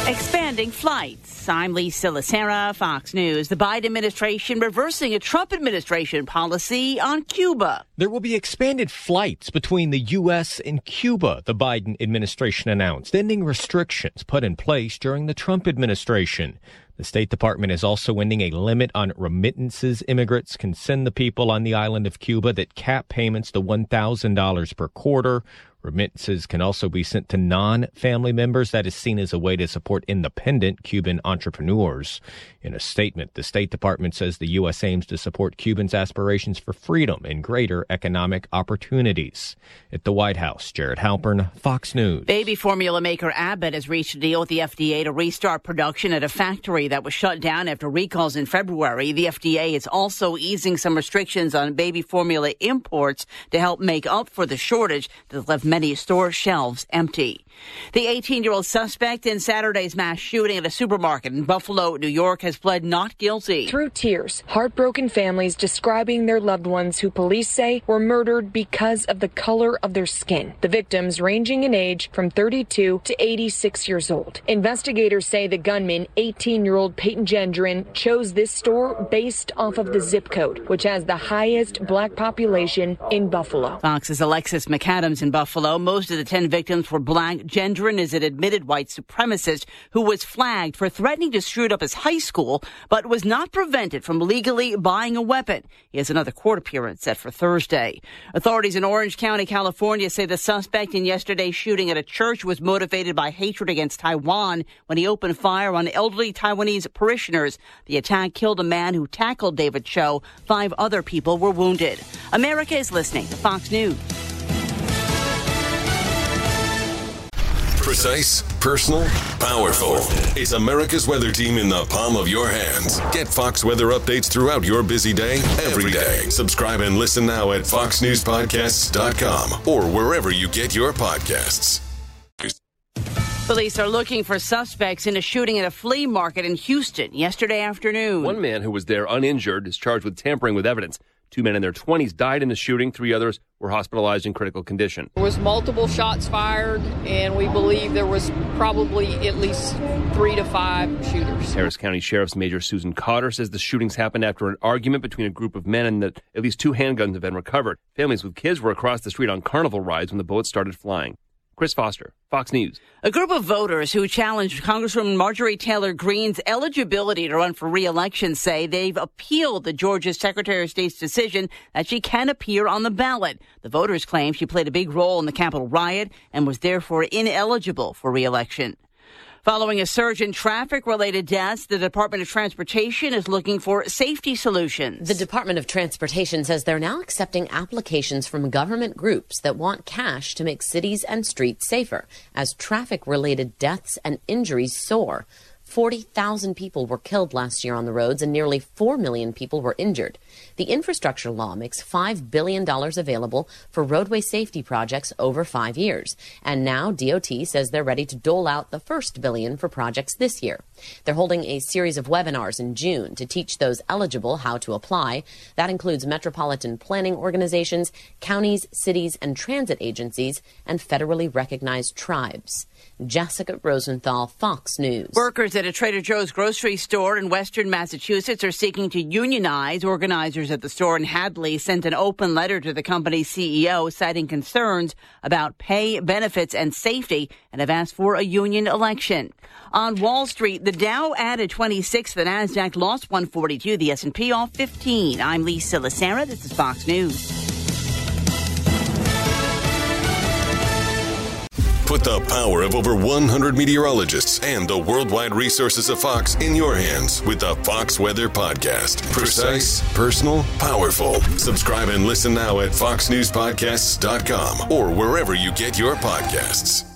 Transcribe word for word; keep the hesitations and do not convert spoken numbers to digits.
Expanding flights. I'm Lisa Lacera, Fox News. The Biden administration reversing a Trump administration policy on Cuba. There will be expanded flights between the U S and Cuba, the Biden administration announced, ending restrictions put in place during the Trump administration. The State Department is also ending a limit on remittances immigrants can send the people on the island of Cuba that cap payments to one thousand dollars per quarter. Remittances can also be sent to non-family members. That is seen as a way to support independent Cuban entrepreneurs. In a statement, the State Department says the U S aims to support Cubans' aspirations for freedom and greater economic opportunities. At the White House, Jared Halpern, Fox News. Baby formula maker Abbott has reached a deal with the F D A to restart production at a factory that was shut down after recalls in February. The F D A is also easing some restrictions on baby formula imports to help make up for the shortage that left many store shelves empty. The eighteen-year-old suspect in Saturday's mass shooting at a supermarket in Buffalo, New York, has pled not guilty. Through tears, heartbroken families describing their loved ones who police say were murdered because of the color of their skin. The victims ranging in age from thirty-two to eighty-six years old. Investigators say the gunman, eighteen-year-old Peyton Gendron, chose this store based off of the zip code, which has the highest black population in Buffalo. Fox's Alexis McAdams in Buffalo. Most of the ten victims were black. Gendron is an admitted white supremacist who was flagged for threatening to shoot up his high school, but was not prevented from legally buying a weapon. He has another court appearance set for Thursday. Authorities in Orange County, California, say the suspect in yesterday's shooting at a church was motivated by hatred against Taiwan when he opened fire on elderly Taiwanese parishioners. The attack killed a man who tackled David Cho. Five other people were wounded. America is listening to Fox News. Precise, personal, powerful. It's America's weather team in the palm of your hands. Get Fox weather updates throughout your busy day, every day. Subscribe and listen now at fox news podcasts dot com or wherever you get your podcasts. Police are looking for suspects in a shooting at a flea market in Houston yesterday afternoon. One man who was there uninjured is charged with tampering with evidence. Two men in their twenties died in the shooting. Three others were hospitalized in critical condition. There was multiple shots fired, and we believe there was probably at least three to five shooters. Harris County Sheriff's Major Susan Cotter says the shootings happened after an argument between a group of men and that at least two handguns have been recovered. Families with kids were across the street on carnival rides when the bullets started flying. Chris Foster, Fox News. A group of voters who challenged Congresswoman Marjorie Taylor Greene's eligibility to run for re-election say they've appealed the Georgia Secretary of State's decision that she can appear on the ballot. The voters claim she played a big role in the Capitol riot and was therefore ineligible for re-election. Following a surge in traffic-related deaths, the Department of Transportation is looking for safety solutions. The Department of Transportation says they're now accepting applications from government groups that want cash to make cities and streets safer as traffic-related deaths and injuries soar. forty thousand people were killed last year on the roads and nearly four million people were injured. The infrastructure law makes five billion dollars available for roadway safety projects over five years. And now D O T says they're ready to dole out the first billion for projects this year. They're holding a series of webinars in June to teach those eligible how to apply. That includes metropolitan planning organizations, counties, cities, and transit agencies, and federally recognized tribes. Jessica Rosenthal, Fox News. Workers at a Trader Joe's grocery store in western Massachusetts are seeking to unionize. Organizers at the store in Hadley sent an open letter to the company's C E O citing concerns about pay, benefits, and safety and have asked for a union election. On Wall Street, the Dow added twenty-six, the Nasdaq lost one forty-two, the S and P off fifteen. I'm Lisa Lacera. This is Fox News. Put the power of over one hundred meteorologists and the worldwide resources of Fox in your hands with the Fox Weather Podcast. Precise, personal, powerful. Subscribe and listen now at fox news podcasts dot com or wherever you get your podcasts.